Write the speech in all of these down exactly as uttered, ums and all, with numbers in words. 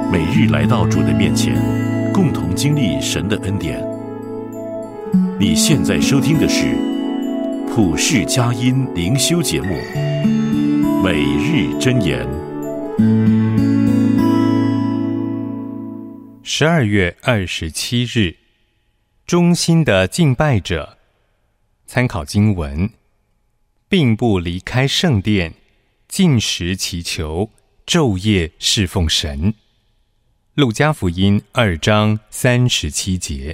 每日来到主的面前，共同经历神的恩典。你现在收听的是普世佳音灵修节目《每日箴言》。 十二月二十七日，忠心的敬拜者。参考经文，并不离开圣殿，禁食祈求，昼夜侍奉神。路加福音二章三十七节。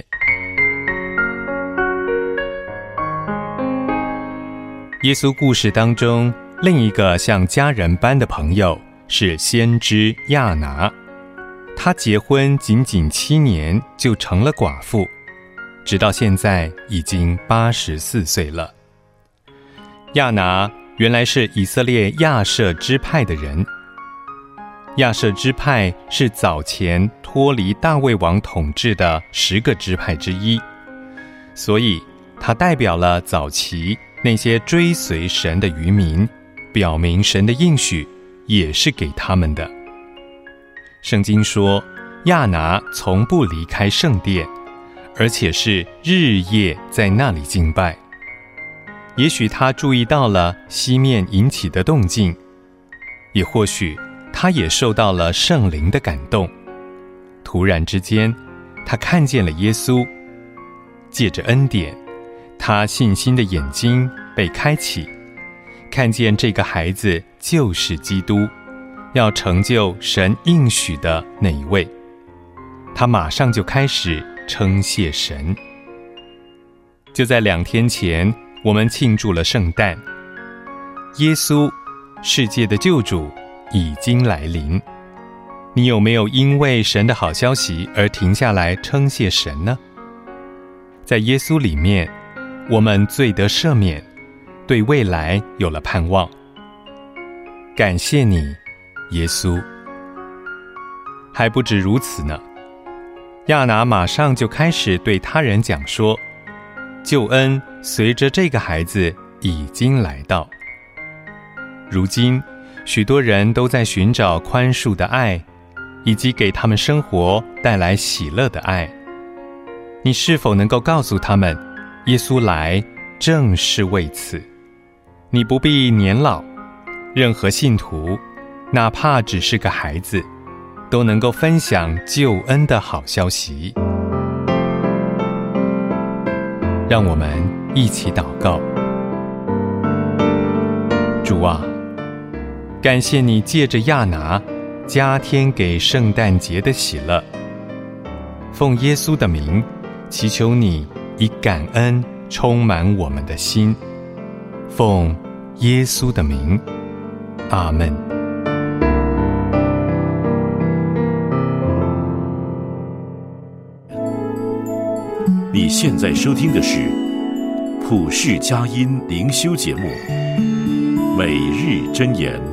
耶稣故事当中，另一个像家人般的朋友是先知亚拿。他结婚仅仅七年就成了寡妇，直到现在已经八十四岁了。亚拿原来是以色列亚设支派的人。亚设支派是早前脱离大卫王统治的十个支派之一，所以它代表了早期那些追随神的渔民，表明神的应许也是给他们的。圣经说，亚拿从不离开圣殿，而且是日夜在那里敬拜。也许他注意到了西面引起的动静，也或许他也受到了圣灵的感动。突然之间，他看见了耶稣，借着恩典，他信心的眼睛被开启，看见这个孩子就是基督，要成就神应许的那一位。他马上就开始称谢神。就在两天前，我们庆祝了圣诞，耶稣，世界的救主已经来临。你有没有因为神的好消息而停下来称谢神呢？在耶稣里面，我们罪得赦免，对未来有了盼望。感谢你，耶稣。还不止如此呢，亚拿马上就开始对他人讲说，救恩随着这个孩子已经来到。如今许多人都在寻找宽恕的爱，以及给他们生活带来喜乐的爱。你是否能够告诉他们，耶稣来正是为此？你不必年老，任何信徒，哪怕只是个孩子，都能够分享救恩的好消息。让我们一起祷告。主啊，感谢你借着亚拿加添给圣诞节的喜乐。奉耶稣的名，祈求你以感恩充满我们的心。奉耶稣的名，阿们。 你现在收听的是普世佳音灵修节目《每日箴言》。